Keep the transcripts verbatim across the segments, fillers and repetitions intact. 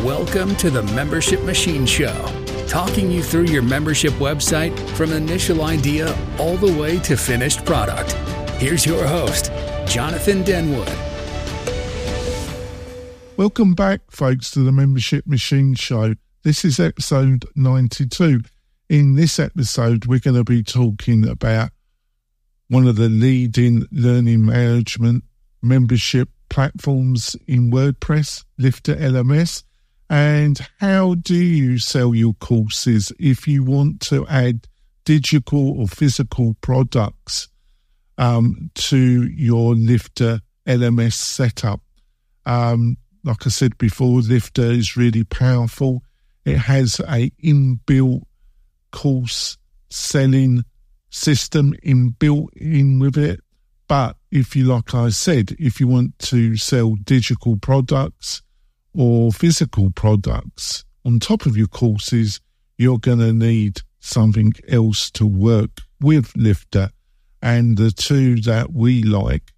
Welcome to the Membership Machine Show, talking you through your membership website from initial idea all the way to finished product. Here's your host, Jonathan Denwood. Welcome back, folks, to the Membership Machine Show. This is episode ninety-two. In this episode, we're going to be talking about one of the leading learning management membership platforms in WordPress, Lifter L M S, and how do you sell your courses if you want to add digital or physical products um, to your Lifter L M S setup. Um, like I said before, Lifter is really powerful. It has a inbuilt course selling system inbuilt in with it. But if you, like I said, if you want to sell digital products or physical products on top of your courses, you're going to need something else to work with Lifter. And the two that we like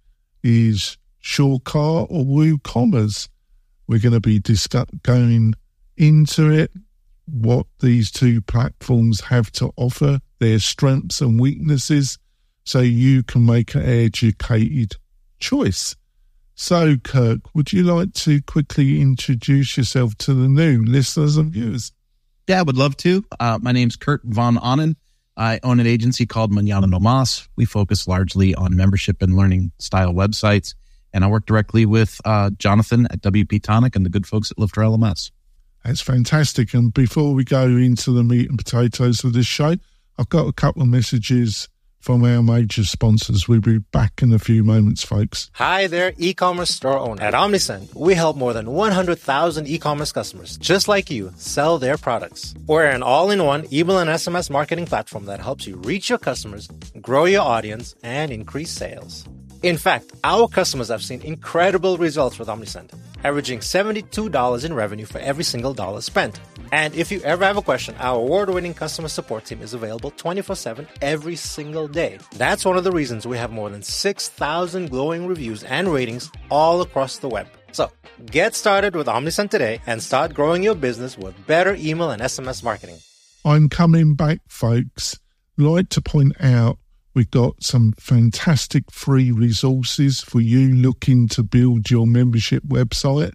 is Surecar or WooCommerce. We're going to be discuss- going into it, what these two platforms have to offer, their strengths and weaknesses, so you can make an educated choice. So, Kirk, would you like to quickly introduce yourself to the new listeners and viewers? Yeah, I would love to. Uh, my name's Kurt Von Annen. I own an agency called Mañana No Mas. We focus largely on membership and learning style websites. And I work directly with uh, Jonathan at W P Tonic and the good folks at Lifter L M S. That's fantastic. And before we go into the meat and potatoes of this show, I've got a couple of messages from our major sponsors. We'll be back in a few moments, folks. Hi there, e-commerce store owner. At Omnisend, we help more than one hundred thousand e-commerce customers, just like you, sell their products. We're an all-in-one email and S M S marketing platform that helps you reach your customers, grow your audience, and increase sales. In fact, our customers have seen incredible results with Omnisend, averaging seventy-two dollars in revenue for every single dollar spent. And if you ever have a question, our award-winning customer support team is available twenty-four seven every single day. That's one of the reasons we have more than six thousand glowing reviews and ratings all across the web. So, get started with Omnisend today and start growing your business with better email and S M S marketing. I'm coming back, folks. I'd like to point out we've got some fantastic free resources for you looking to build your membership website.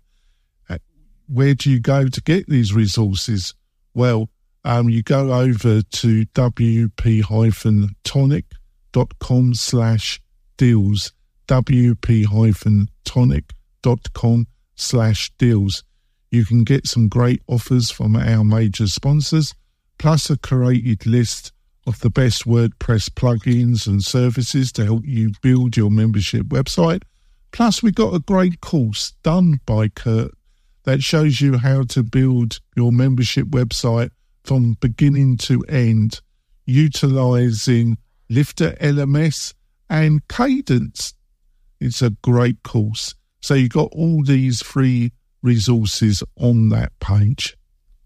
Where do you go to get these resources? Well, um, you go over to wp-tonic.com slash deals, wp-tonic.com slash deals. You can get some great offers from our major sponsors, plus a curated list of the best WordPress plugins and services to help you build your membership website. Plus, we got a great course done by Kurt that shows you how to build your membership website from beginning to end, utilizing Lifter L M S and Kadence. It's a great course. So you got all these free resources on that page.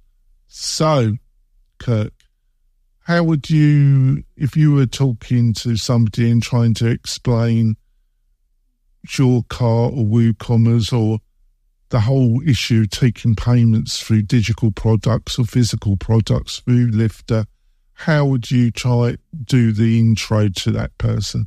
So, Kirk, how would you, if you were talking to somebody and trying to explain Surecar or WooCommerce or the whole issue taking payments through digital products or physical products through Lifter, how would you try do the intro to that person?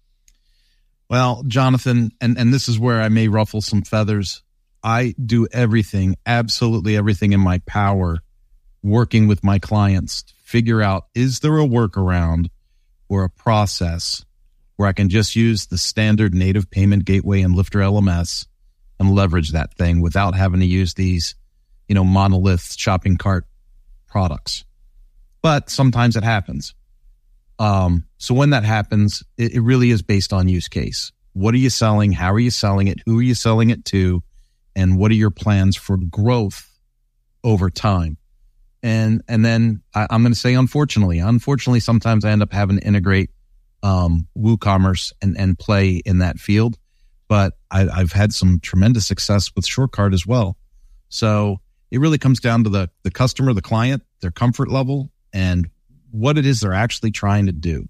Well, Jonathan, and, and this is where I may ruffle some feathers. I do everything, absolutely everything in my power, working with my clients to figure out, is there a workaround or a process where I can just use the standard native payment gateway in Lifter L M S and leverage that thing without having to use these, you know, monolith shopping cart products. But sometimes it happens. Um, so when that happens, it, it really is based on use case. What are you selling? How are you selling it? Who are you selling it to? And what are your plans for growth over time? And and then I, I'm going to say, unfortunately, unfortunately, sometimes I end up having to integrate um, WooCommerce and, and play in that field. But I, I've had some tremendous success with Surecar as well. So it really comes down to the, the customer, the client, their comfort level, and what it is they're actually trying to do.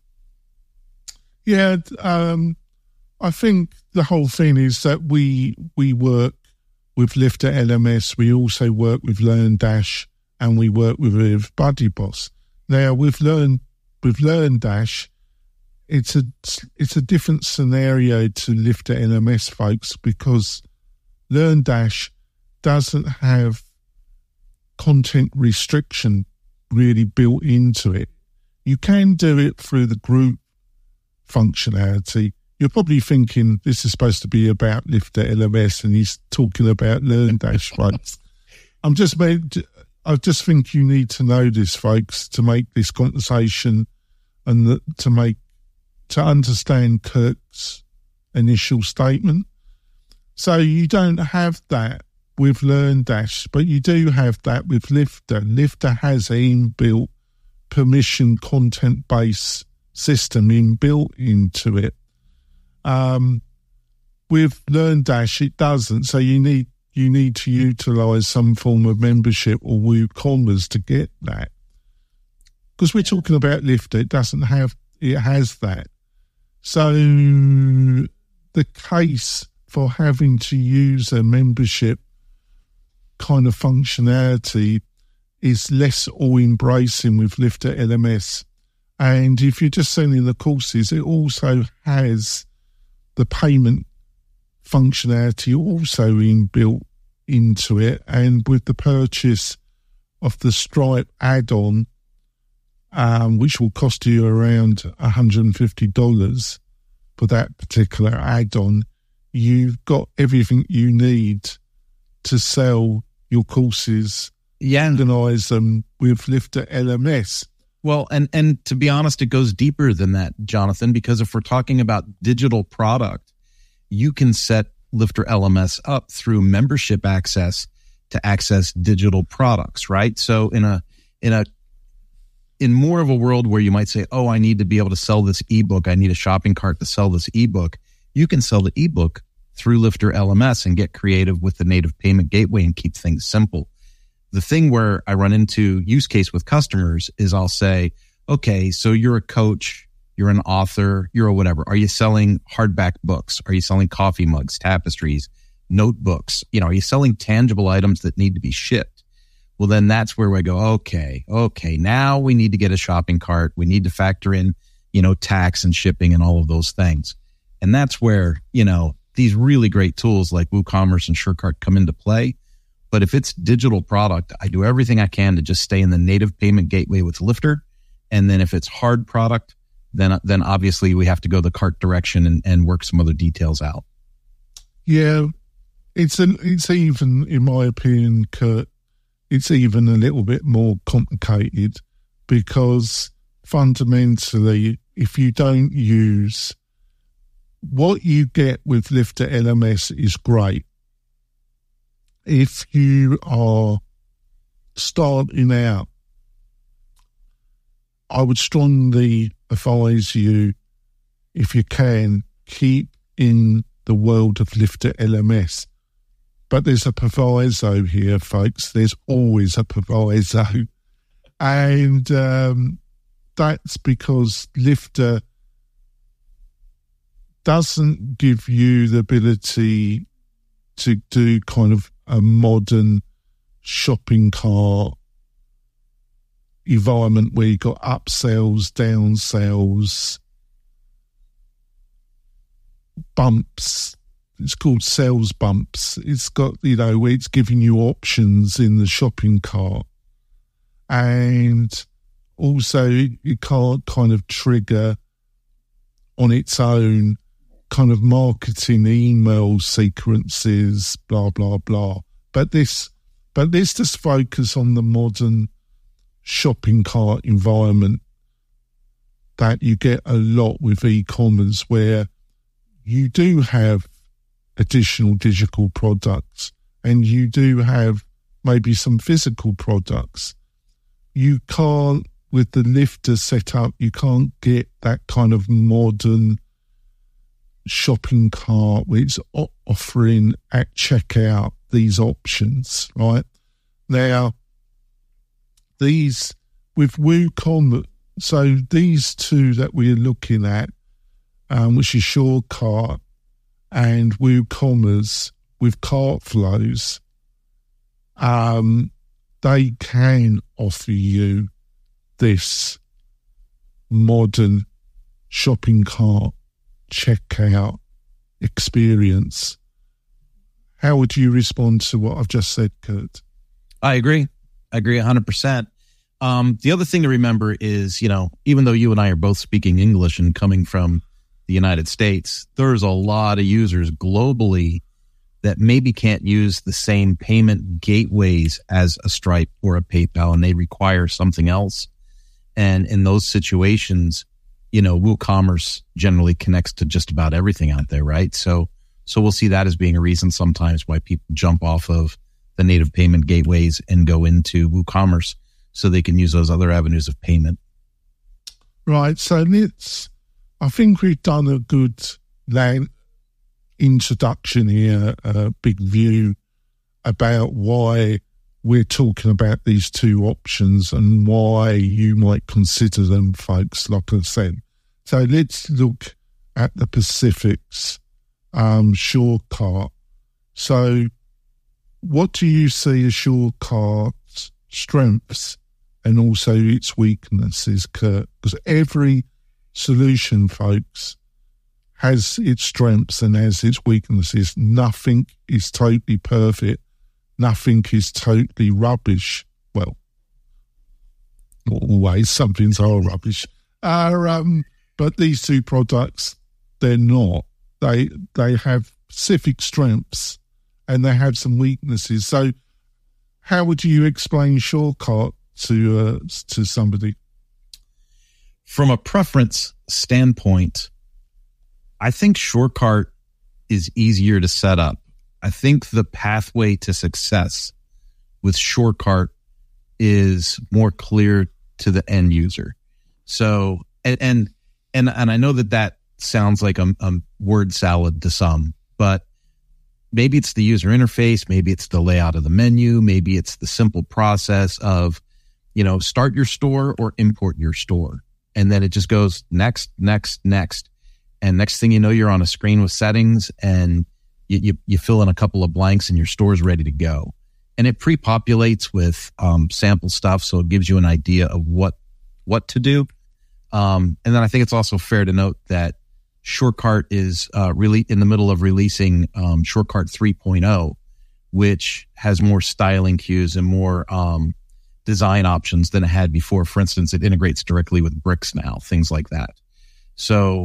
Yeah, um, I think the whole thing is that we we work with Lifter L M S, we also work with LearnDash and we work with, with BuddyBoss. Now, with Learn with LearnDash, it's a it's a different scenario to Lifter L M S, folks, because LearnDash doesn't have content restriction really built into it. You can do it through the group functionality. You're probably thinking this is supposed to be about Lifter L M S and he's talking about LearnDash, folks. I'm just made, I just think you need to know this, folks, to make this conversation and the, to make to understand Kurt's initial statement. So you don't have that with LearnDash, but you do have that with Lifter. Lifter has an inbuilt permission content-based system inbuilt into it. Um, with LearnDash, it doesn't. So you need you need to utilize some form of membership or WooCommerce to get that. Because we're talking about Lifter, it doesn't have, it has that. So the case for having to use a membership kind of functionality is less all-embracing with Lifter L M S. And if you're just selling the courses, it also has the payment functionality also inbuilt into it. And with the purchase of the Stripe add-on, um, which will cost you around one hundred fifty dollars for that particular add-on, you've got everything you need to sell your courses, yeah, organize them with Lifter L M S. Well, and, and to be honest, it goes deeper than that, Jonathan, because if we're talking about digital product, you can set Lifter L M S up through membership access to access digital products, right? So in a, in a, in more of a world where you might say, oh, I need to be able to sell this ebook. I need a shopping cart to sell this ebook. You can sell the ebook through Lifter L M S and get creative with the native payment gateway and keep things simple. The thing where I run into use case with customers is I'll say, okay, so you're a coach, you're an author, you're a whatever. Are you selling hardback books? Are you selling coffee mugs, tapestries, notebooks? You know, are you selling tangible items that need to be shipped? Well, then that's where we go, okay, okay, now we need to get a shopping cart. We need to factor in, you know, tax and shipping and all of those things. And that's where, you know, these really great tools like WooCommerce and SureCart come into play. But if it's digital product, I do everything I can to just stay in the native payment gateway with Lifter. And then if it's hard product, then then obviously we have to go the cart direction and, and work some other details out. Yeah, it's an, it's even, in my opinion, Kurt, it's even a little bit more complicated because fundamentally, if you don't use what you get with Lifter L M S is great. If you are starting out, I would strongly advise you, if you can, keep in the world of Lifter L M S. But there's a proviso here, folks. There's always a proviso. And um, that's because Lifter doesn't give you the ability to do kind of a modern shopping cart environment where you've got upsells, downsells, bumps. It's called sales bumps. It's got, you know, where it's giving you options in the shopping cart. And also you can't kind of trigger on its own kind of marketing email sequences, blah, blah, blah. But this, but let's just focus on the modern shopping cart environment that you get a lot with e-commerce, where you do have additional digital products and you do have maybe some physical products. You can't, with the Lifter setup, you can't get that kind of modern shopping cart where it's offering at checkout these options, right? Now, these with WooCommerce, so these two that we're looking at, um, which is SureCart and WooCommerce, with cart flows, um, they can offer you this modern shopping cart checkout experience. How would you respond to what I've just said, Kurt? I agree. I agree one hundred percent. Um, the other thing to remember is, you know, even though you and I are both speaking English and coming from the United States, there's a lot of users globally that maybe can't use the same payment gateways as a Stripe or a PayPal, and they require something else. And in those situations, you know, WooCommerce generally connects to just about everything out there, right? So, so we'll see that as being a reason sometimes why people jump off of the native payment gateways and go into WooCommerce so they can use those other avenues of payment. Right. So let's, I think we've done a good land introduction here, a big view about why we're talking about these two options and why you might consider them, folks, like I said. So let's look at the Pacific's um, SureCart. So what do you see as SureCart's strengths and also its weaknesses, Kurt? Because every solution, folks, has its strengths and has its weaknesses. Nothing is totally perfect. Nothing is totally rubbish. Well, always some things are rubbish. Uh, um, but these two products, they're not. They they have specific strengths and they have some weaknesses. So how would you explain SureCart to uh, to somebody? From a preference standpoint, I think SureCart is easier to set up. I think the pathway to success with SureCart is more clear to the end user. So, and and and, and I know that that sounds like a, a word salad to some, but maybe it's the user interface, maybe it's the layout of the menu, maybe it's the simple process of, you know, start your store or import your store. And then it just goes next, next, next. And next thing you know, you're on a screen with settings and you, you, you fill in a couple of blanks and your store is ready to go. And it pre-populates with um, sample stuff. So it gives you an idea of what, what to do. Um, and then I think it's also fair to note that SureCart is uh, really in the middle of releasing um, SureCart three point oh, which has more styling cues and more um, design options than it had before. For instance, it integrates directly with bricks now, things like that. So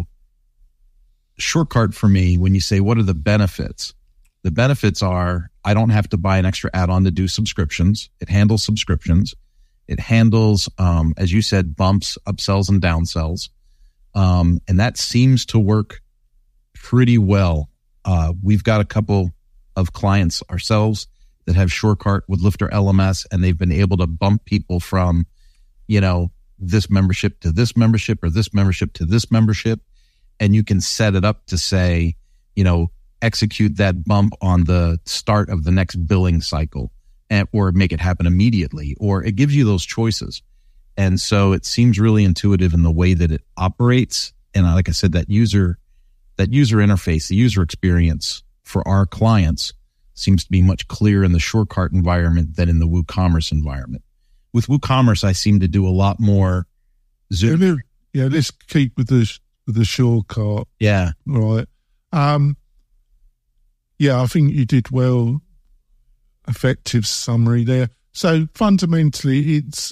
SureCart for me, when you say what are the benefits, the benefits are I don't have to buy an extra add-on to do subscriptions. It handles subscriptions. It handles, um, as you said, bumps, upsells, and downsells. Um, and that seems to work pretty well. Uh, we've got a couple of clients ourselves that have SureCart with Lifter L M S, and they've been able to bump people from, you know, this membership to this membership or this membership to this membership. And you can set it up to say, you know, execute that bump on the start of the next billing cycle, and, or make it happen immediately, or it gives you those choices. And so it seems really intuitive in the way that it operates. And like I said, that user, that user interface, the user experience for our clients seems to be much clearer in the SureCart environment than in the WooCommerce environment. With WooCommerce, I seem to do a lot more Zoom. Yeah, yeah, let's keep with the with the SureCart. Yeah. Right. Um, yeah, I think you did well. Effective summary there. So fundamentally, it's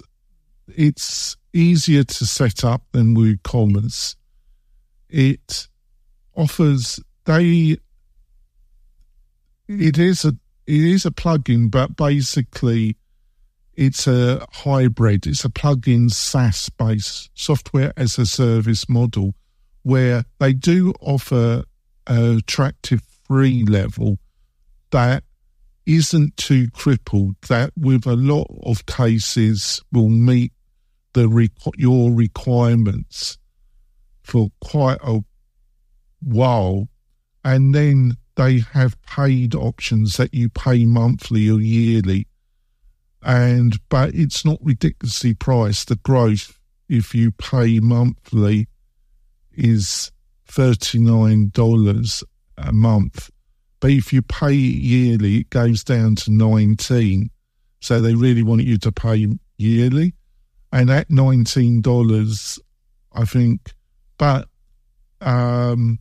it's easier to set up than WooCommerce. It offers they. It is a it is a plugin, but basically, it's a hybrid. It's a plugin SaaS-based software as a service model, where they do offer an attractive free level that isn't too crippled, that with a lot of cases will meet the requ- your requirements for quite a while, and then they have paid options that you pay monthly or yearly, and but it's not ridiculously priced. The growth, if you pay monthly, is thirty-nine dollars a month. But if you pay yearly, it goes down to nineteen. So they really want you to pay yearly. And at nineteen dollars, I think, but um,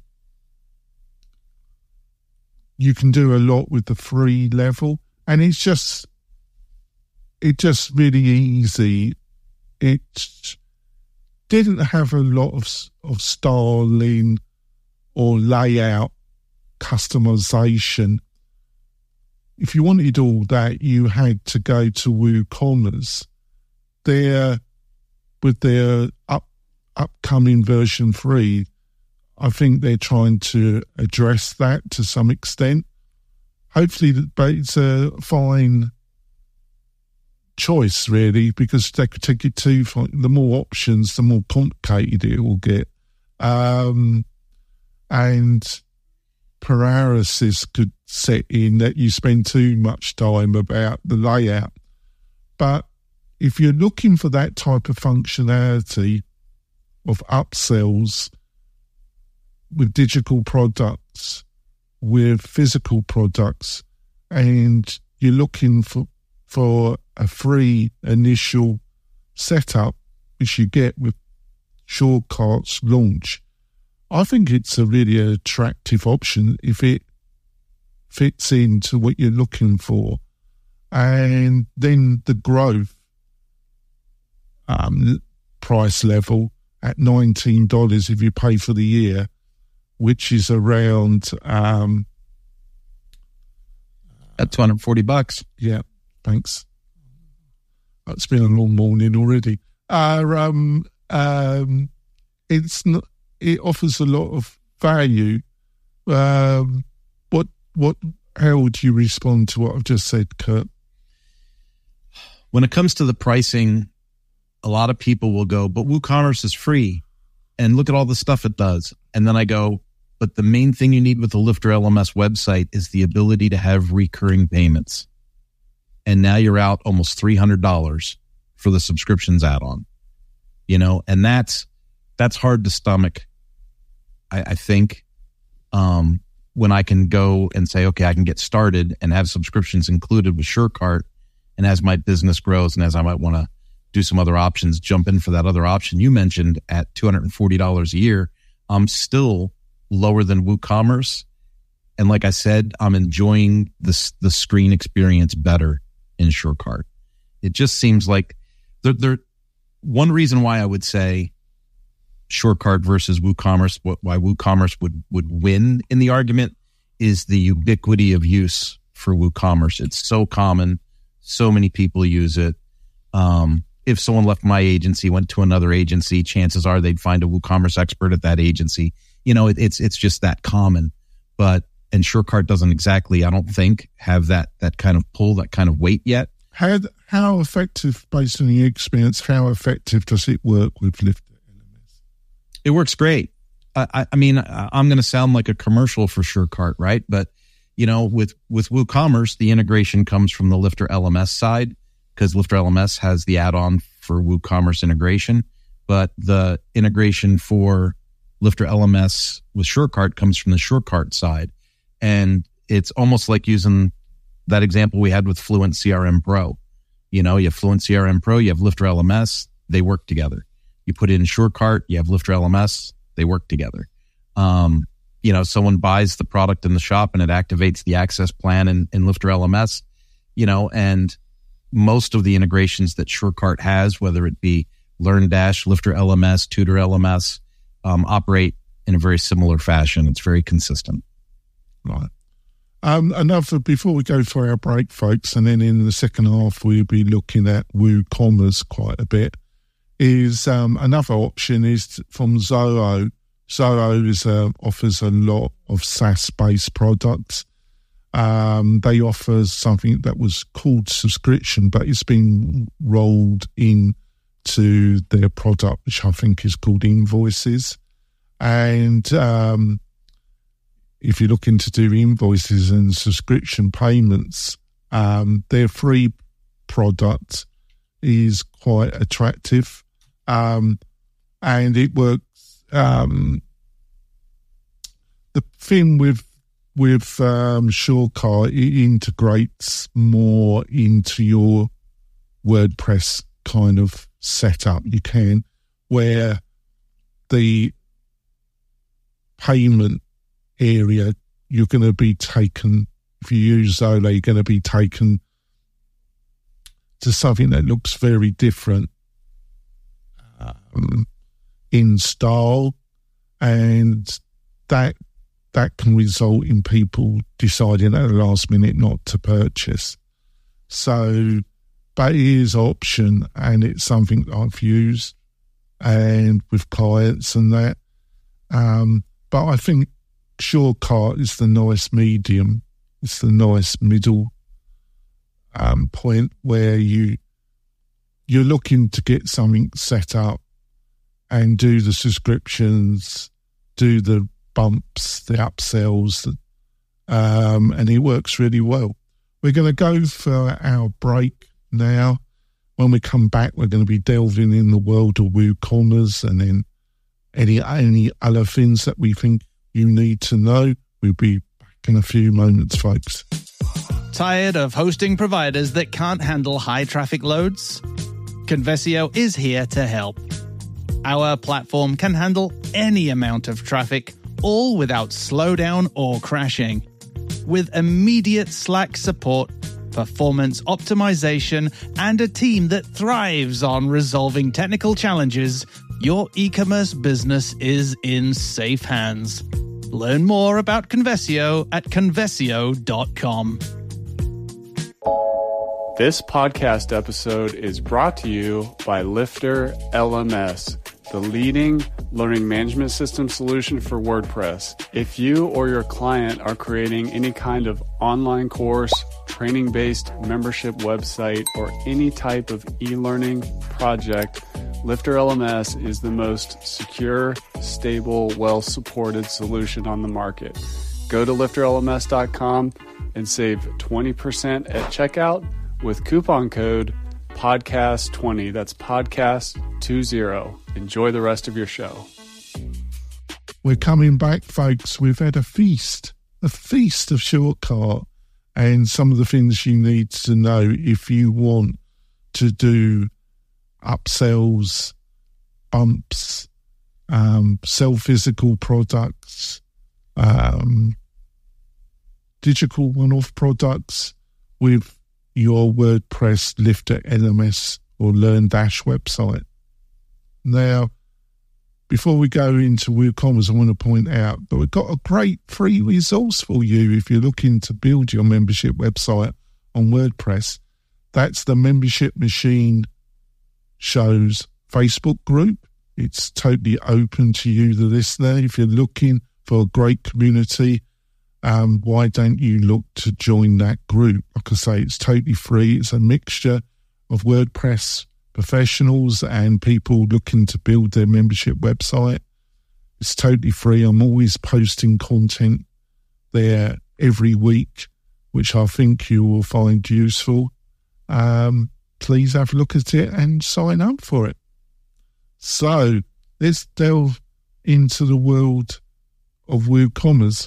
you can do a lot with the free level. And it's just, it's just really easy. It didn't have a lot of, of styling or layout customization. If you wanted all that, you had to go to WooCommerce. Their, with their up, upcoming version three, I think they're trying to address that to some extent. Hopefully, but it's a fine choice, really, because they could take it too far. The more options, the more complicated it will get. Um, and paralysis could set in that you spend too much time about the layout. But if you're looking for that type of functionality of upsells with digital products, with physical products, and you're looking for for a free initial setup, which you get with Surecart's launch, I think it's a really attractive option if it fits into what you're looking for. And then the growth um, price level at nineteen dollars if you pay for the year, which is around... Um, at two hundred forty bucks. Yeah, thanks. It's been a long morning already. Uh, um, um, it's not, it offers a lot of value. Um, what, what, how would you respond to what I've just said, Kurt? When it comes to the pricing, a lot of people will go, but WooCommerce is free and look at all the stuff it does. And then I go, but the main thing you need with the Lifter L M S website is the ability to have recurring payments. And now you're out almost three hundred dollars for the subscriptions add-on, you know, and that's, that's hard to stomach. I, I think, um, when I can go and say, okay, I can get started and have subscriptions included with Surecart. And as my business grows and as I might want to do some other options, jump in for that other option you mentioned at two hundred forty dollars a year, I'm still lower than WooCommerce. And like I said, I'm enjoying this, the screen experience better in Surecart. It just seems like there, there, one reason why I would say Surecart versus WooCommerce, why WooCommerce would, would win in the argument is the ubiquity of use for WooCommerce. It's so common. So many people use it. Um, if someone left my agency, went to another agency, chances are they'd find a WooCommerce expert at that agency. You know, it, it's it's just that common. But and Surecart doesn't exactly, I don't think, have that that kind of pull, that kind of weight yet. How how effective, based on your experience, how effective does it work with Lifter L M S? It works great. I, I, I mean, I'm going to sound like a commercial for Surecart, right? But you know, with with WooCommerce, the integration comes from the Lifter L M S side because Lifter L M S has the add-on for WooCommerce integration, but the integration for Lifter L M S with Surecart comes from the Surecart side. And it's almost like using that example we had with Fluent C R M Pro. You know, you have Fluent C R M Pro, you have Lifter L M S, they work together. You put it in Surecart, you have Lifter L M S, they work together. Um, you know, someone buys the product in the shop and it activates the access plan in, in Lifter L M S, you know, and most of the integrations that Surecart has, whether it be LearnDash, Lifter L M S, Tutor L M S, um, operate in a very similar fashion. It's very consistent. Right. Um, another, before we go for our break, folks, and then in the second half we'll be looking at WooCommerce quite a bit, is um, another option is from Zoho. Zoho is, uh, offers a lot of SaaS-based products. Um, they offer something that was called subscription, but it's been rolled into their product, which I think is called Invoices. And um, if you're looking to do invoices and subscription payments, um, their free product is quite attractive. Um, and it works. Um, the thing with with um, Surecart, it integrates more into your WordPress kind of setup. You can, where the payment area, you're going to be taken, if you use Zola, you're going to be taken to something that looks very different um, in style, and that that can result in people deciding at the last minute not to purchase. So, but it is an option, and it's something I've used and with clients and that. Um, but I think Surecart is the nice medium. It's the nice middle um, point where you you're looking to get something set up and do the subscriptions, do the bumps, the upsells, um, and it works really well. We're going to go for our break now. When we come back, we're going to be delving in the world of WooCommerce and then any any other things that we think you need to know. We'll be back in a few moments, folks. Tired of hosting providers that can't handle high traffic loads? Conversio is here to help. Our platform can handle any amount of traffic, all without slowdown or crashing. With immediate Slack support, performance optimization, and a team that thrives on resolving technical challenges, your e-commerce business is in safe hands. Learn more about Conversio at conversio dot com. This podcast episode is brought to you by Lifter L M S, the leading learning management system solution for WordPress. If you or your client are creating any kind of online course, training-based membership website, or any type of e-learning project, Lifter L M S is the most secure, stable, well-supported solution on the market. Go to lifter L M S dot com and save twenty percent at checkout with coupon code podcast twenty. That's podcast twenty. Enjoy the rest of your show. We're coming back, folks. We've had a feast, a feast of Surecart and some of the things you need to know if you want to do upsells, bumps, um, sell physical products, um, digital one-off products with your WordPress, Lifter L M S or LearnDash website. Now, before we go into WooCommerce, I want to point out that we've got a great free resource for you if you're looking to build your membership website on WordPress. That's the Membership Machine Show's Facebook group. It's totally open to you, the listener. If you're looking for a great community, um, why don't you look to join that group? Like I say, it's totally free. It's a mixture of WordPress professionals and people looking to build their membership website. It's totally free. I'm always posting content there every week, which I think you will find useful. Um, please have a look at it and sign up for it. So let's delve into the world of WooCommerce.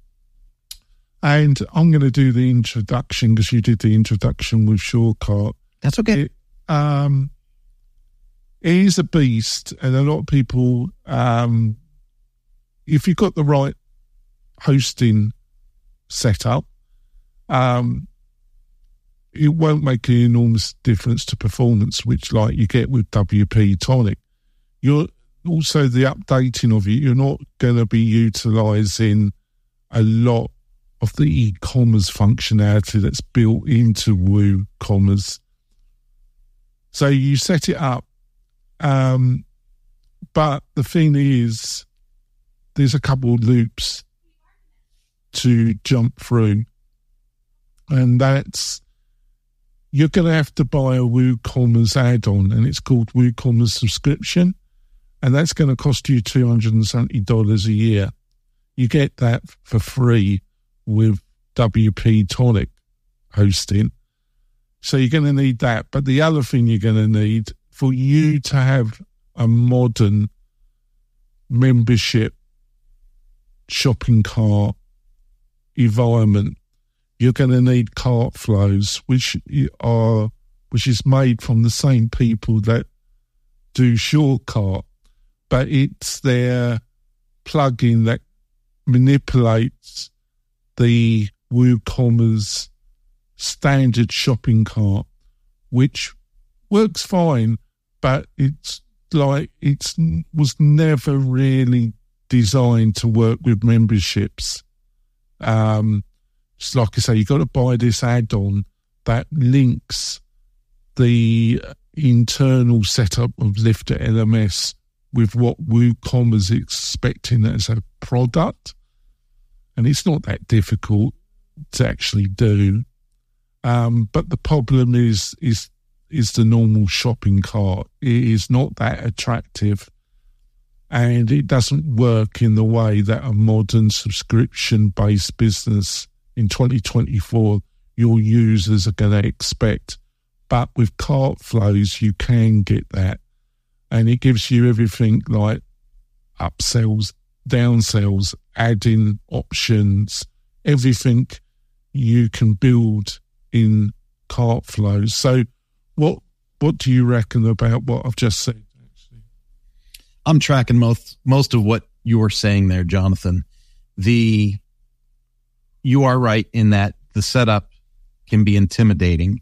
And I'm going to do the introduction because you did the introduction with Surecart. That's okay. It, um, it is a beast, and a lot of people, um, if you've got the right hosting setup, um, it won't make an enormous difference to performance, which like you get with W P Tonic. You're also the updating of it. You're not going to be utilising a lot of the e-commerce functionality that's built into WooCommerce. So you set it up, um, but the thing is, there's a couple of loops to jump through, and that's you're going to have to buy a WooCommerce add-on, and it's called WooCommerce subscription, and that's going to cost you two hundred seventy dollars a year. You get that for free with W P Tonic hosting. So you're going to need that. But the other thing you're going to need for you to have a modern membership shopping cart environment, you're going to need cart flows, which are which is made from the same people that do SureCart, but it's their plugin that manipulates the WooCommerce standard shopping cart, which works fine, but it's like it's was never really designed to work with memberships. Um, it's like I say, you got to buy this add-on that links the internal setup of Lifter L M S with what WooCommerce is expecting as a product, and it's not that difficult to actually do. Um, but the problem is is is the normal shopping cart. It is not that attractive, and it doesn't work in the way that a modern subscription-based business in twenty twenty-four your users are going to expect. But with cart flows, you can get that, and it gives you everything like upsells, downsells, add-in options, everything you can build in cart flows. So what what do you reckon about what I've just said? Actually, I'm tracking most most of what you were saying there, Jonathan. The you are right in that the setup can be intimidating.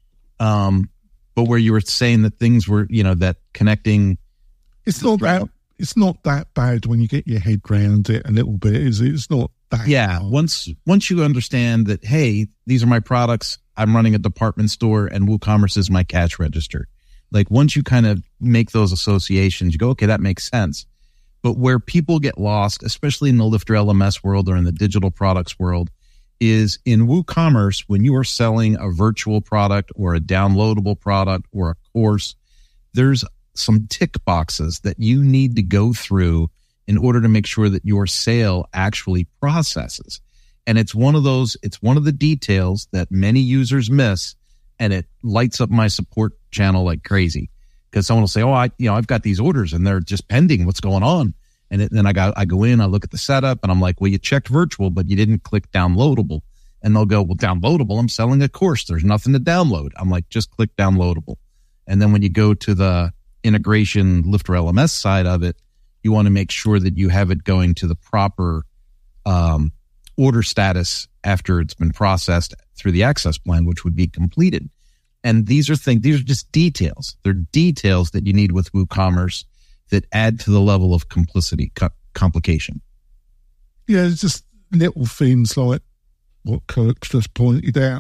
Um, but where you were saying that things were, you know, that connecting, it's not that it's not that bad when you get your head around it a little bit, is it? It's not that yeah. hard. Once once you understand that, hey, these are my products. I'm running a department store, and WooCommerce is my cash register. Like once you kind of make those associations, you go, okay, that makes sense. But where people get lost, especially in the Lifter L M S world or in the digital products world, is in WooCommerce, when you are selling a virtual product or a downloadable product or a course, there's some tick boxes that you need to go through in order to make sure that your sale actually processes. And it's one of those, it's one of the details that many users miss, and it lights up my support channel like crazy. Because someone will say, oh, I, you know, I've got these orders and they're just pending. What's going on? And it, then I got, I go in, I look at the setup, and I'm like, well, you checked virtual, but you didn't click downloadable. And they'll go, well, downloadable, I'm selling a course. There's nothing to download. I'm like, just click downloadable. And then when you go to the integration Lifter L M S side of it, you want to make sure that you have it going to the proper um, order status after it's been processed through the access plan, which would be completed. And these are things, these are just details. They're details that you need with WooCommerce that add to the level of complicity, co- complication. Yeah, it's just little things like what Kirk's just pointed out.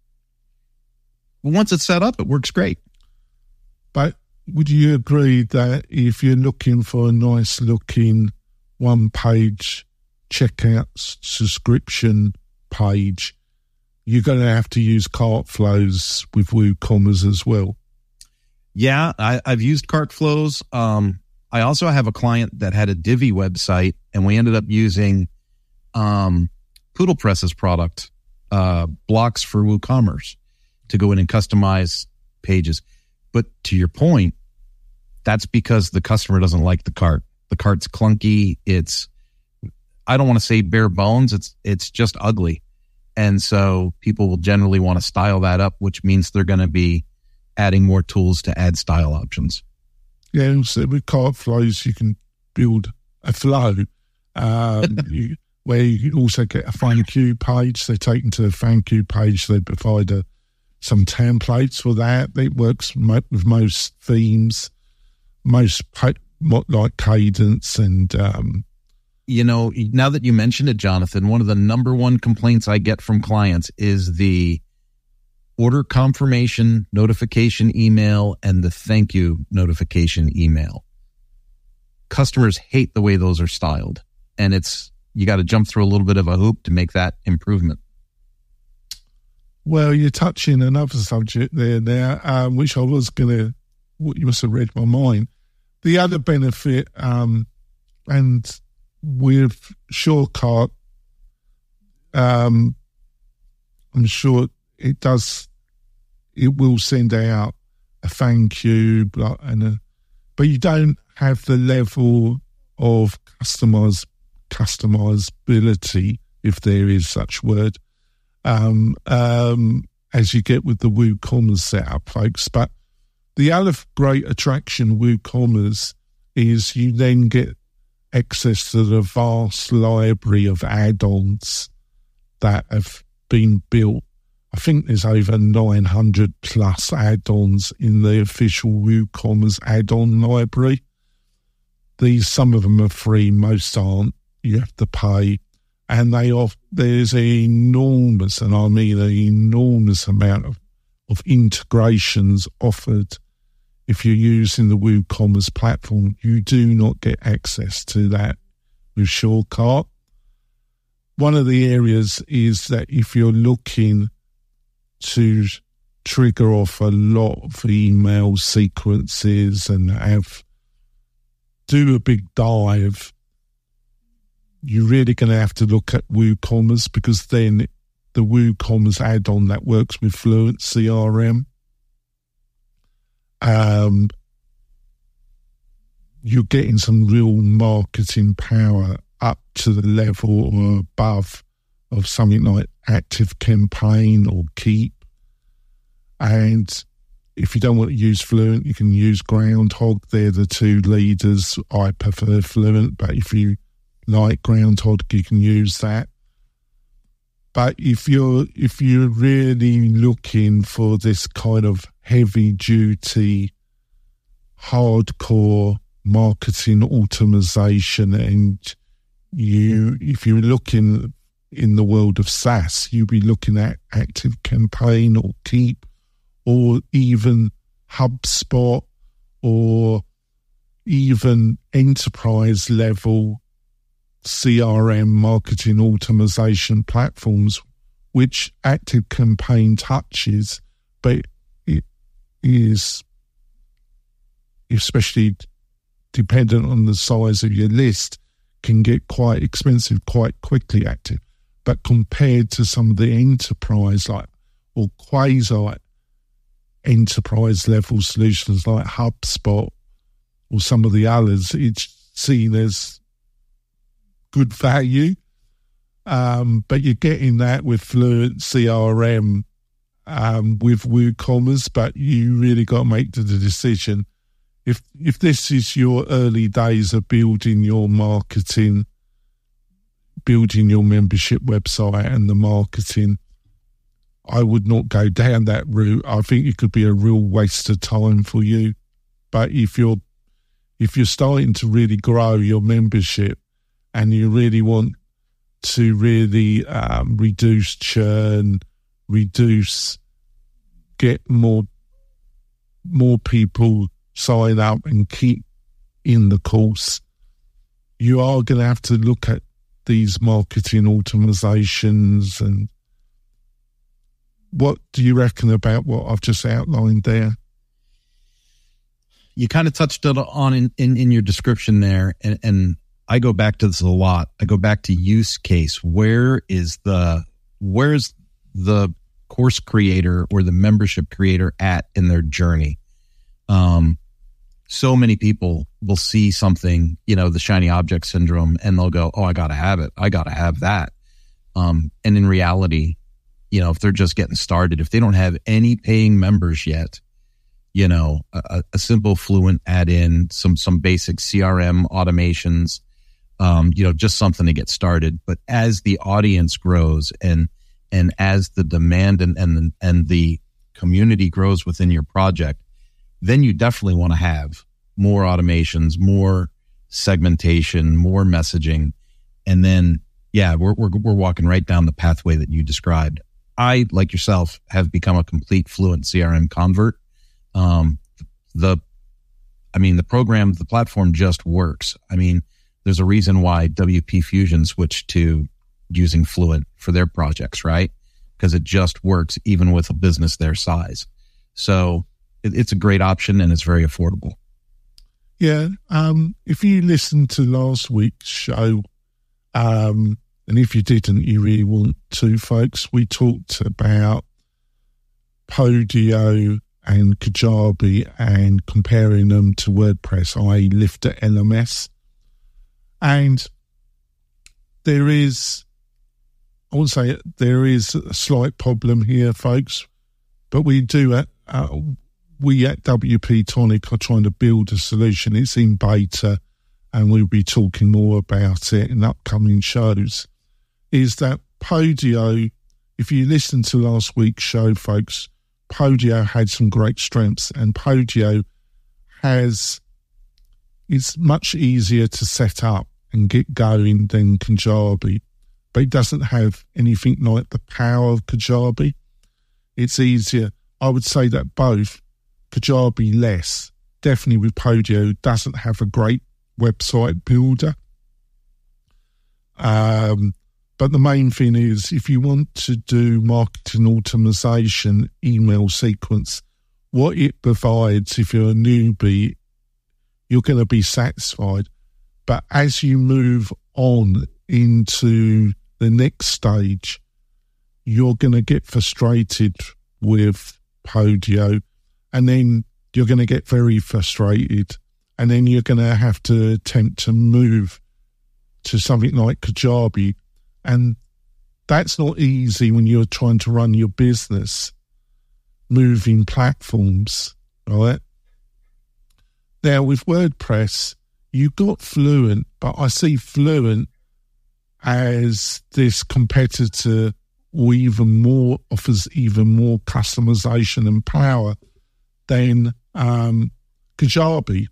Well, once it's set up, it works great. But would you agree that if you're looking for a nice looking one page checkout subscription page, you're going to have to use cart flows with WooCommerce as well? Yeah, I, I've used cart flows. Um, I also have a client that had a Divi website, and we ended up using um, PoodlePress's product, uh, blocks for WooCommerce, to go in and customize pages. But to your point, that's because the customer doesn't like the cart. The cart's clunky. It's, I don't want to say bare bones. It's it's just ugly. And so people will generally want to style that up, which means they're going to be adding more tools to add style options. Yeah, so with cart flows, you can build a flow um, you, where you can also get a thank you page. They take them to the thank you page. They provide a, some templates for that. It works mo- with most themes, most pa- like Cadence and... Um, you know, now that you mentioned it, Jonathan, one of the number one complaints I get from clients is the order confirmation notification email and the thank you notification email. Customers hate the way those are styled, and it's, you got to jump through a little bit of a hoop to make that improvement. Well, you're touching another subject there now, um, which I was going to, you must have read my mind. The other benefit, um, and with SureCart, um, I'm sure it does, it will send out a thank you, and a, but you don't have the level of customize, customizability if there is such word, um, um, as you get with the WooCommerce setup, folks. But the other great attraction of WooCommerce is you then get access to the vast library of add-ons that have been built. I think there's over nine hundred plus add-ons in the official WooCommerce add-on library. These, some of them are free, most aren't. You have to pay. And they off, there's an enormous, and I mean an enormous amount of, of integrations offered. If you're using the WooCommerce platform, you do not get access to that with Shortcut. One of the areas is that if you're looking to trigger off a lot of email sequences and have do a big dive, you're really going to have to look at WooCommerce, because then the WooCommerce add-on that works with Fluent C R M, um, you're getting some real marketing power up to the level or above of something like ActiveCampaign or Keep. And if you don't want to use Fluent, you can use Groundhog. They're the two leaders. I prefer Fluent, but if you like Groundhog, you can use that. But if you're if you're really looking for this kind of heavy duty, hardcore marketing automation, and you if you're looking in the world of SaaS, you'll be looking at ActiveCampaign or Keep, or even HubSpot, or even enterprise level C R M marketing automation platforms, which ActiveCampaign touches, but it is especially dependent on the size of your list, can get quite expensive quite quickly, Active. But compared to some of the enterprise like or quasi enterprise level solutions like HubSpot or some of the others, it's seen as good value. Um, but you're getting that with Fluent C R M, um, with WooCommerce, but you really got to make the decision. If if this is your early days of building your marketing, building your membership website and the marketing, I would not go down that route. I think it could be a real waste of time for you. But if you're if you're starting to really grow your membership and you really want to really um, reduce churn, reduce, get more more people sign up and keep in the course, you are going to have to look at these marketing automatizations. And what do you reckon about what I've just outlined there? You kind of touched it on in, in, in your description there, and, and I go back to this a lot. I go back to use case. Where is the where's the course creator or the membership creator at in their journey? Um, so many people will see something, you know, the shiny object syndrome, and they'll go, "Oh, I got to have it. I got to have that." Um, and in reality, you know, if they're just getting started, if they don't have any paying members yet, you know, a, a simple Fluent add-in, some some basic C R M automations, um, you know, just something to get started. But as the audience grows and and as the demand and and and the community grows within your project, then you definitely want to have more automations, more segmentation, more messaging, and then yeah, we're we're we're walking right down the pathway that you described. I, like yourself, have become a complete Fluent C R M convert. Um, the, I mean, the program, the platform just works. I mean, there's a reason why W P Fusion switched to using Fluent for their projects, right? Because it just works even with a business their size. So it, it's a great option and it's very affordable. Yeah. Um, if you listened to last week's show, um, and if you didn't, you really want to, folks, we talked about Podio and Kajabi and comparing them to WordPress, that is. Lifter L M S. And there is I wouldn't say there is a slight problem here, folks, but we do at, uh, we at W P Tonic are trying to build a solution. It's in beta, and we'll be talking more about it in upcoming shows. Is that Podio, if you listen to last week's show, folks, Podio had some great strengths, and Podio has, it's much easier to set up and get going than Kajabi, but it doesn't have anything like the power of Kajabi. It's easier. I would say that both, Kajabi less, definitely with Podio, doesn't have a great website builder. Um, but the main thing is, if you want to do marketing automation, email sequence, what it provides, if you're a newbie, you're going to be satisfied. But as you move on into the next stage, you're going to get frustrated with Podio, and then you're going to get very frustrated, and then you're going to have to attempt to move to something like Kajabi, and that's not easy when you're trying to run your business, moving platforms, right? Now, with WordPress, you've got Fluent, but I see Fluent as this competitor, or even more, offers even more customization and power than um, Kajabi.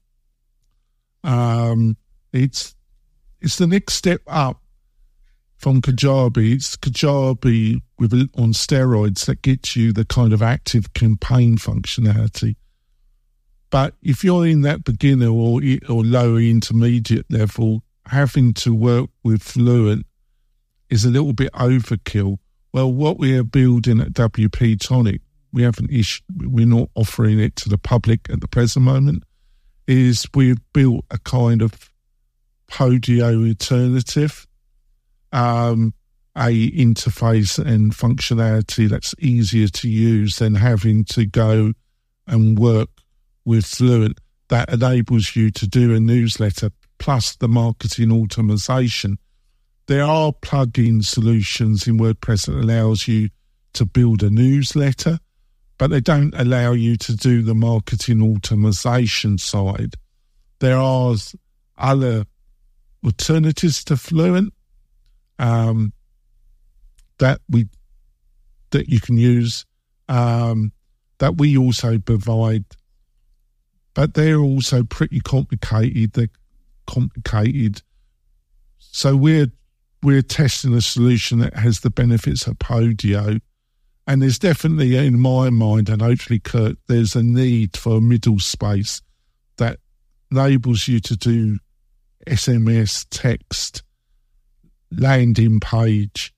Um, it's it's the next step up from Kajabi. It's Kajabi with on steroids that gets you the kind of active campaign functionality. But if you're in that beginner or or lower intermediate level, having to work with Fluent is a little bit overkill. Well, what we are building at W P Tonic, we haven't issued, we're not offering it to the public at the present moment, is we've built a kind of Podio alternative, um, a interface and functionality that's easier to use than having to go and work with Fluent, that enables you to do a newsletter plus the marketing automation. There are plug-in solutions in WordPress that allows you to build a newsletter, but they don't allow you to do the marketing automation side. There are other alternatives to Fluent um, that we that you can use um, that we also provide, but they're also pretty complicated. They're complicated, so we're we're testing a solution that has the benefits of Podio. And there's definitely, in my mind, and hopefully Kurt, there's a need for a middle space that enables you to do S M S, text, landing page,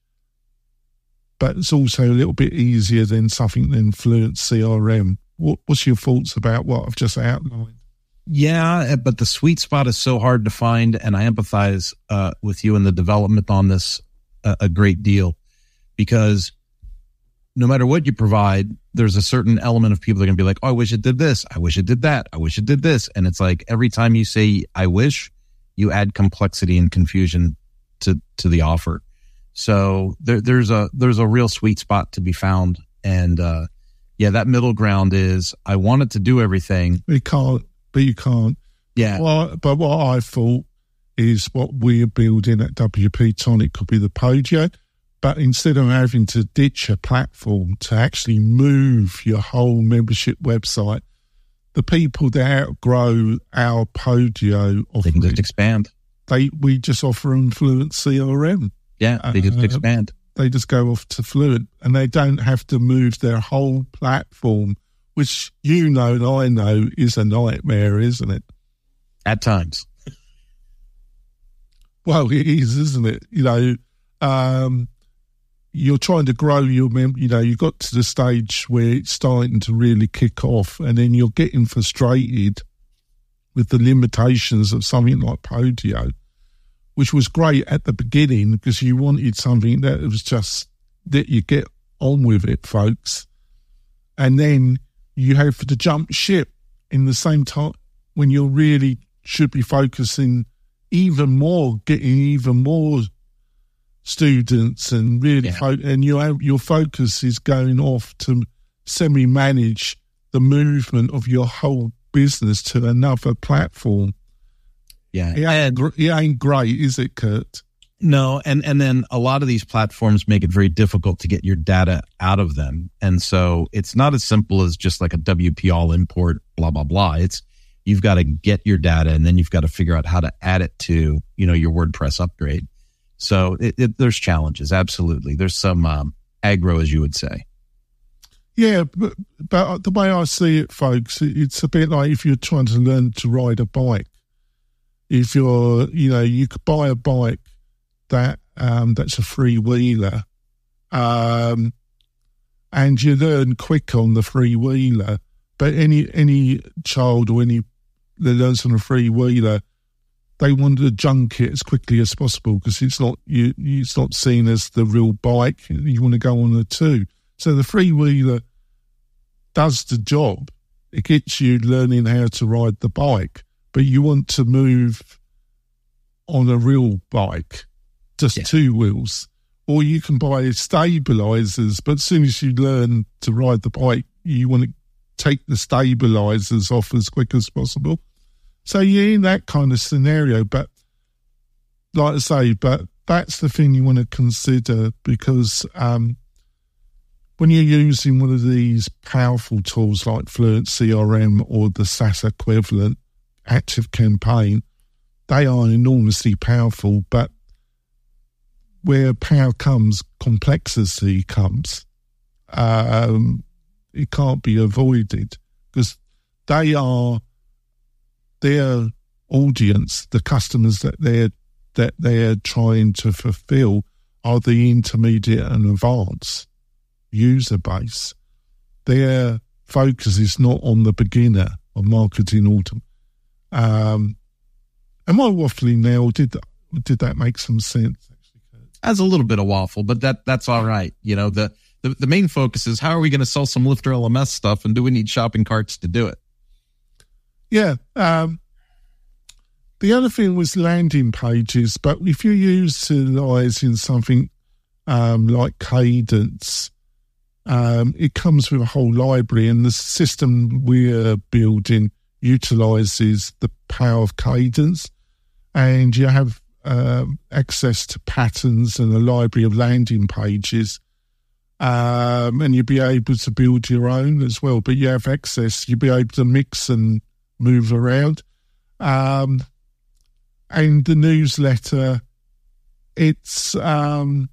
but it's also a little bit easier than something than Fluent C R M. What, what's your thoughts about what I've just outlined? Yeah, but the sweet spot is so hard to find, and I empathize uh, with you in the development on this uh, a great deal, because no matter what you provide, there's a certain element of people that are going to be like, oh, I wish it did this. I wish it did that. I wish it did this. And it's like every time you say, I wish, you add complexity and confusion to, to the offer. So there, there's a, there's a real sweet spot to be found. And, uh, yeah, that middle ground is, I wanted to do everything. You can't, but you can't. Yeah. Well, but what I thought is what we're building at W P Tonic could be the Podio. But instead of having to ditch a platform to actually move your whole membership website, the people that outgrow our Podio, they can just expand. They we just offer them Fluent C R M. Yeah, they just uh, expand. They just go off to Fluent, and they don't have to move their whole platform, which you know and I know is a nightmare, isn't it? At times. Well, it is, isn't it? You know, um, you're trying to grow your mem. You know, you got to the stage where it's starting to really kick off, and then you're getting frustrated with the limitations of something like Podio, which was great at the beginning because you wanted something that was just that you get on with it, folks. And then you have to jump ship in the same time when you really should be focusing even more, getting even more students and really, Yeah. fo- and your your focus is going off to semi-manage the movement of your whole business to another platform. Yeah. It ain't, gr- it ain't great, is it, Kurt? No, and and then a lot of these platforms make it very difficult to get your data out of them, and so it's not as simple as just like a W P all import, blah blah blah. It's you've got to get your data, and then you've got to figure out how to add it to you know your WordPress upgrade. So it, it, there's challenges, absolutely. There's some um, aggro, as you would say. Yeah, but, but the way I see it, folks, it's a bit like if you're trying to learn to ride a bike. If you're, you know, you could buy a bike that um, that's a free-wheeler, um, and you learn quick on the free-wheeler, but any any child or any that learns on a free-wheeler, they want to junk it as quickly as possible because it's not you. It's not seen as the real bike. You want to go on the two. So the free-wheeler does the job. It gets you learning how to ride the bike, but you want to move on a real bike, just Yeah. two wheels. Or you can buy stabilizers, but as soon as you learn to ride the bike, you want to take the stabilizers off as quick as possible. So you're in that kind of scenario, but like I say, but that's the thing you want to consider because um, when you're using one of these powerful tools like Fluent C R M or the SaaS equivalent, Active Campaign, they are enormously powerful, but where power comes, complexity comes. Um, it can't be avoided because they are their audience, the customers that they're that they're trying to fulfill are the intermediate and advanced user base. Their focus is not on the beginner of marketing autumn. Um, am I waffling now? Or did did that make some sense? As a little bit of waffle, but that that's all right. You know, the, the, the main focus is how are we going to sell some Lifter L M S stuff, and do we need shopping carts to do it? Yeah. Um, the other thing was landing pages, but if you're utilising something um, like Cadence, um, it comes with a whole library, and the system we're building utilises the power of Cadence, and you have Um, access to patterns and a library of landing pages, um, and you'll be able to build your own as well. But you have access; you'll be able to mix and move around. Um, and the newsletter, it's um,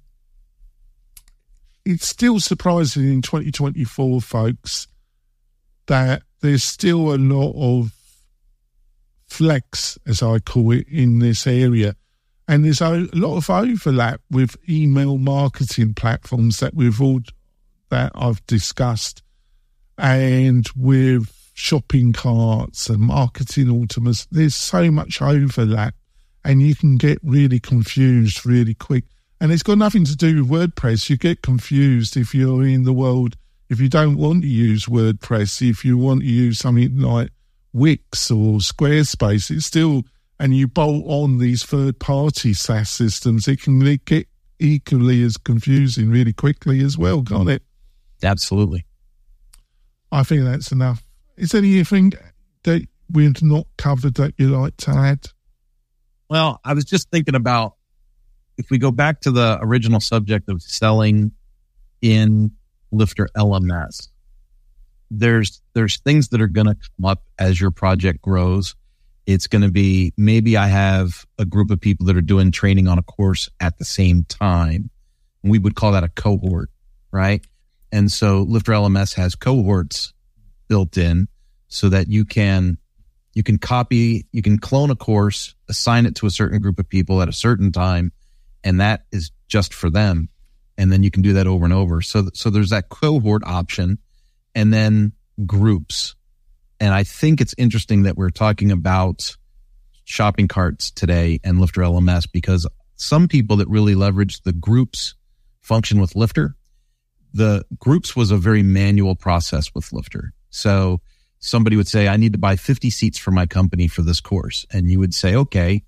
it's still surprising in twenty twenty-four, folks, that there's still a lot of flex, as I call it, in this area. And there's a lot of overlap with email marketing platforms that we've all that I've discussed, and with shopping carts and marketing automations. There's so much overlap, and you can get really confused really quick. And it's got nothing to do with WordPress. You get confused if you're in the world, if you don't want to use WordPress, if you want to use something like Wix or Squarespace, it's still... and you bolt on these third-party SaaS systems, it can get equally as confusing really quickly as well, can't it? Absolutely. I think that's enough. Is there anything that we've not covered that you'd like to add? Well, I was just thinking about if we go back to the original subject of selling in Lifter L M S, there's there's things that are going to come up as your project grows. It's going to be, maybe I have a group of people that are doing training on a course at the same time. We would call that a cohort, right? And so Lifter L M S has cohorts built in so that you can, you can copy, you can clone a course, assign it to a certain group of people at a certain time, and that is just for them. And then you can do that over and over. So, so there's that cohort option, and then groups. And I think it's interesting that we're talking about shopping carts today and Lifter L M S, because some people that really leverage the groups function with Lifter, the groups was a very manual process with Lifter. So somebody would say, I need to buy fifty seats for my company for this course. And you would say, okay,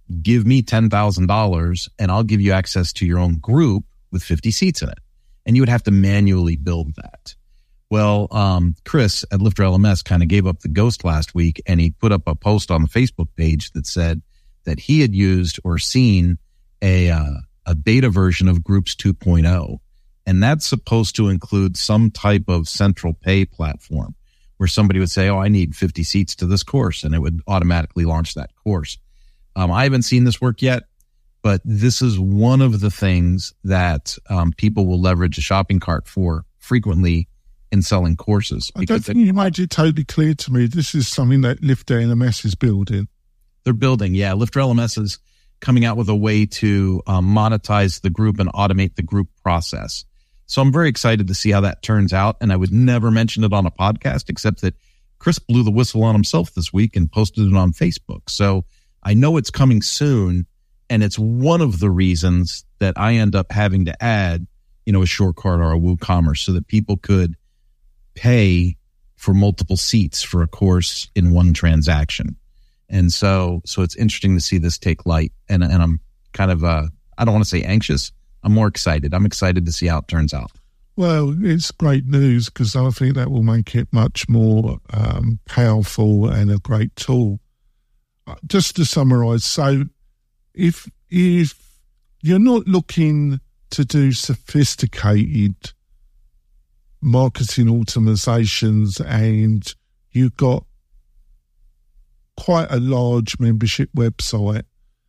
give me ten thousand dollars and I'll give you access to your own group with fifty seats in it. And you would have to manually build that. Well, um, Chris at Lifter L M S kind of gave up the ghost last week, and he put up a post on the Facebook page that said that he had used or seen a uh, a beta version of Groups two point oh. And that's supposed to include some type of central pay platform where somebody would say, oh, I need fifty seats to this course, and it would automatically launch that course. Um, I haven't seen this work yet, but this is one of the things that um, people will leverage a shopping cart for frequently in selling courses. I don't think you made it totally clear to me. This is something that Lifter L M S is building. They're building, yeah. Lifter L M S is coming out with a way to um, monetize the group and automate the group process. So I'm very excited to see how that turns out. And I would never mention it on a podcast, except that Chris blew the whistle on himself this week and posted it on Facebook. So I know it's coming soon. And it's one of the reasons that I end up having to add, you know, a SureCart or a WooCommerce so that people could pay for multiple seats for a course in one transaction. And so, so it's interesting to see this take light. And, and I'm kind of, uh, I don't want to say anxious. I'm more excited. I'm excited to see how it turns out. Well, it's great news because I think that will make it much more um, powerful and a great tool. Just to summarize, so if if you're not looking to do sophisticated marketing automatizations and you've got quite a large membership website,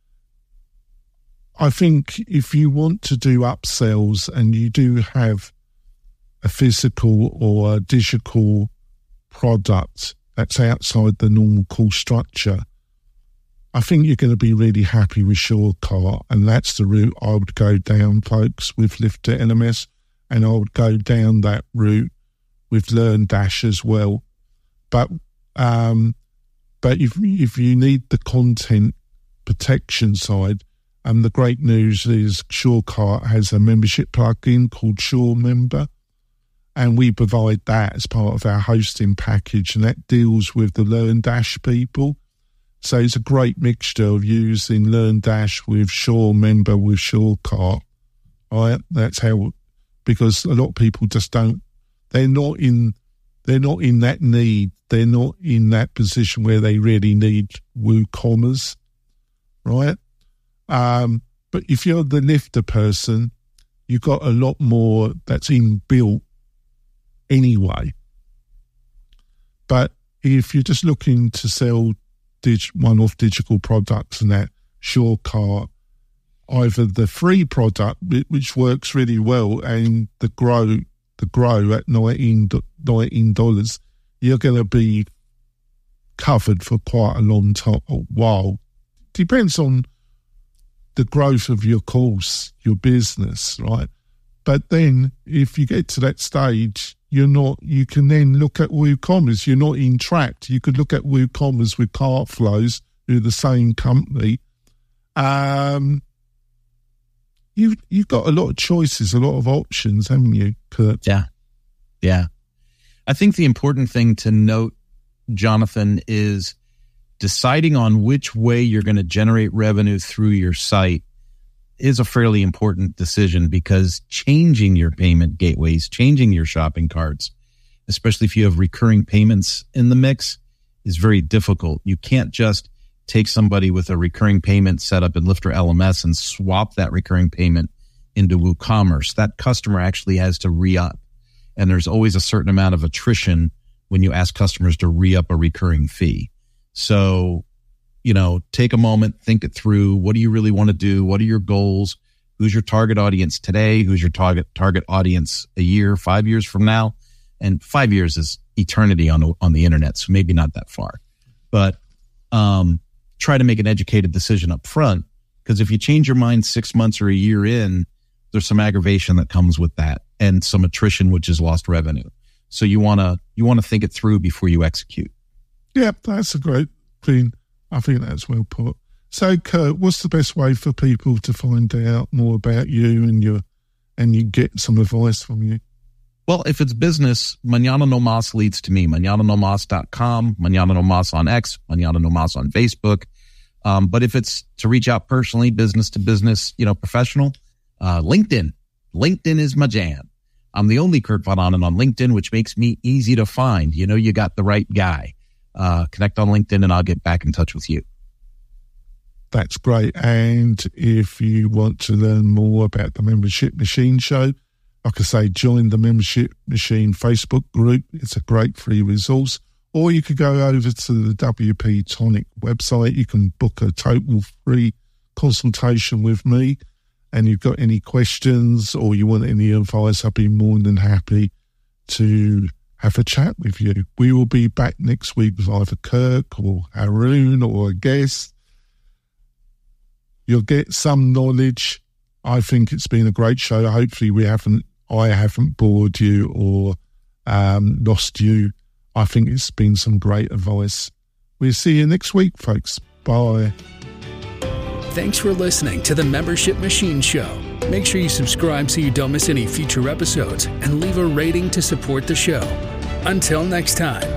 I think if you want to do upsells and you do have a physical or a digital product that's outside the normal course structure, I think you're going to be really happy with SureCart, and that's the route I would go down, folks, with Lifter L M S, and I would go down that route with LearnDash as well. But um, but if if you need the content protection side, and the great news is SureCart has a membership plugin called SureMember, and we provide that as part of our hosting package, and that deals with the LearnDash people. So it's a great mixture of using LearnDash with SureMember with SureCart. Right? That's how, because a lot of people just don't, they're not in, they're not in that need. They're not in that position where they really need WooCommerce, right? Um, but if you're the Lifter person, you've got a lot more that's inbuilt anyway. But if you're just looking to sell dig- one-off digital products and that, SureCart, either the free product, which works really well, and the grow, the grow at nineteen dollars, you're going to be covered for quite a long time, a while. Depends on the growth of your course, your business, right? But then if you get to that stage, you're not, you can then look at WooCommerce. You're not entrapped. You could look at WooCommerce with Cartflows, who are the same company. Um, you, you've got a lot of choices, a lot of options, haven't you, Kurt? Yeah. Yeah. I think the important thing to note, Jonathan, is deciding on which way you're going to generate revenue through your site is a fairly important decision, because changing your payment gateways, changing your shopping carts, especially if you have recurring payments in the mix, is very difficult. You can't just take somebody with a recurring payment set up in Lifter L M S and swap that recurring payment into WooCommerce. That customer actually has to re-up. And there's always a certain amount of attrition when you ask customers to re-up a recurring fee. So, you know, take a moment, think it through. What do you really want to do? What are your goals? Who's your target audience today? Who's your target target audience a year, five years from now? And five years is eternity on the, on the internet, so maybe not that far. But um, try to make an educated decision up front, because if you change your mind six months or a year in, there's some aggravation that comes with that, and some attrition, which is lost revenue. So you want to you want to think it through before you execute. Yeah, that's a great thing. I think that's well put. So, Kurt, what's the best way for people to find out more about you and your and you get some advice from you? Well, if it's business, Mañana No Mas leads to me. Mañana No Mas dot com, Mañana No Mas on X, Mañana No Mas on Facebook. Um, but if it's to reach out personally, business to business, you know, professional, uh, LinkedIn. LinkedIn is my jam. I'm the only Kurt Von Ahnen on LinkedIn, which makes me easy to find. You know, you got the right guy. Uh, connect on LinkedIn and I'll get back in touch with you. That's great. And if you want to learn more about the Membership Machine Show, like I say, join the Membership Machine Facebook group. It's a great free resource. Or you could go over to the W P Tonic website. You can book a total free consultation with me. And you've got any questions or you want any advice, I'll be more than happy to have a chat with you. We will be back next week with either Kirk or Haroon or a guest. You'll get some knowledge. I think it's been a great show. Hopefully we haven't, I haven't bored you or um, lost you. I think it's been some great advice. We'll see you next week, folks. Bye. Thanks for listening to the Membership Machine Show. Make sure you subscribe so you don't miss any future episodes and leave a rating to support the show. Until next time.